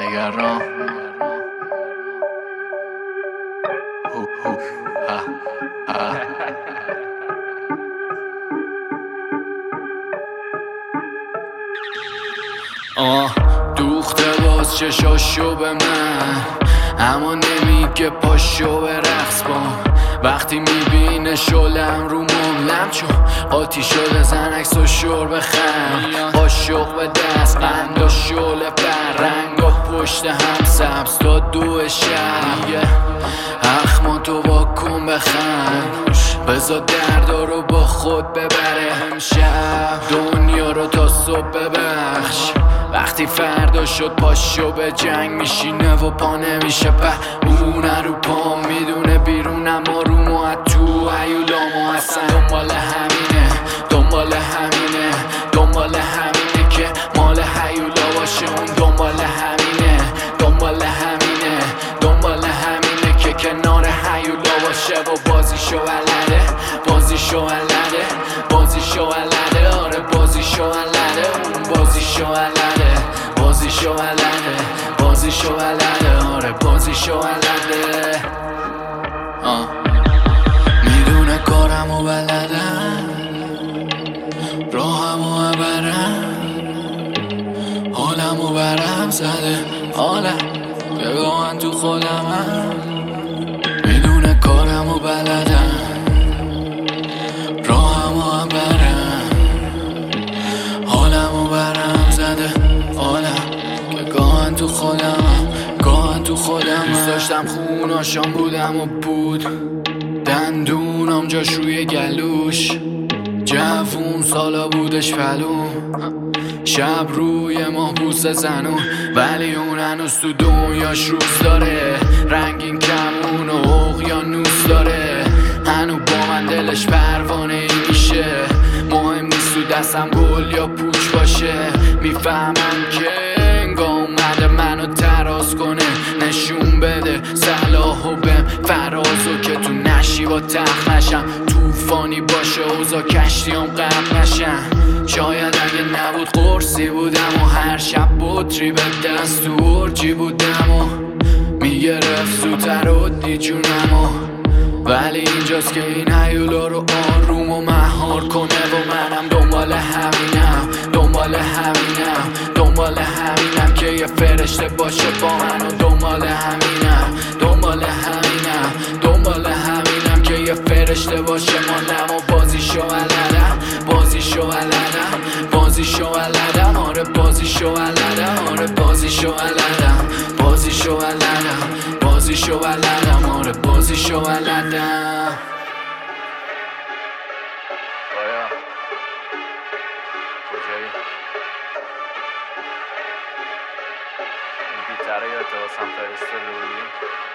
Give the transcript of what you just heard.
نگران دوخته باز چشاشو به من، اما نمیگه پاشو به رقص با. وقتی میبینه شلم رو مبلم، چون قاطی شده زن عکس و شور بخم. با شوق به دست قند و شله بر رنگ و پشت هم سبز تا 2 شب. اخما تو واکن بخند، بذار دردا رو با خود ببره امشب. دنیا رو تا صبح ببخش، وقتی فردا شد پاشو به جنگ میشینه و پا نمیشه. اونه رو پا میدونه بیرونم و رو ما تو هیولامو اصلا دنبال همینه، دنبال همینه، دنبال همینه که مال هیولا باشه. اون دنبال همینه، دنبال همینه، دنبال همینه که کنار هیولا باشه و بازیشو بلده، بازیشو بلده، بازیشو بلده. آره بازیشو بلده، اون بازیشو بلده، بازیشو بلده، بازیشو بلده. آره بازیشو بلده. میدونه کارمو بلدم، راهمو برم، حالمو برم زده حالم بگاهن تو خودمم. میدونه کارمو بلدم، راهمو برم، حالمو برم زده حالم بگاهن تو خودمم، گاهن تو خودم. دوست داشتم خوناشام بودم و بود دندونم جاش روی گلوش. جوون سالا بودش فلون، شب روی ما بوسه زنون، ولی اون هنوز تو دنیاش روز داره. رنگین کمون و اقیانوس داره، هنو با من دلش پروانه ای میشه. مهم نیست تو دستم گل یا پوچ باشه. میفهمم که انگاه اومده منو تراز کنه، نشون بده صلاحو بهم فرازو که تو نشی با تخت نشم. توفانی باشه اوزا کشتیام غرق نشن. شاید اگه نبود قرصی بودم و هر شب بطری به دست تو ارجی بودم و میگرفت زودتر و دیجونم. ولی اینجاست که این هیولا رو آروم و مهار کنه و منم دنبال همینم، دنبال همینم، دنبال همینم که یه فرشته باشه با من. و دنبال همینم، دنبال همینم، دنبال همینم که یه فرشته باشه مالم. و بازیشو بلدم، بازیشو بلدم، بازیشو بلدم. آره بازیشو بلدم، آره بازیشو بلدم، بازیشو بلدم، بازیشو بلدم. آره بازیشو بلدم. بایا کجایی؟ این بیتره یادت واسم فرستاده بودی؟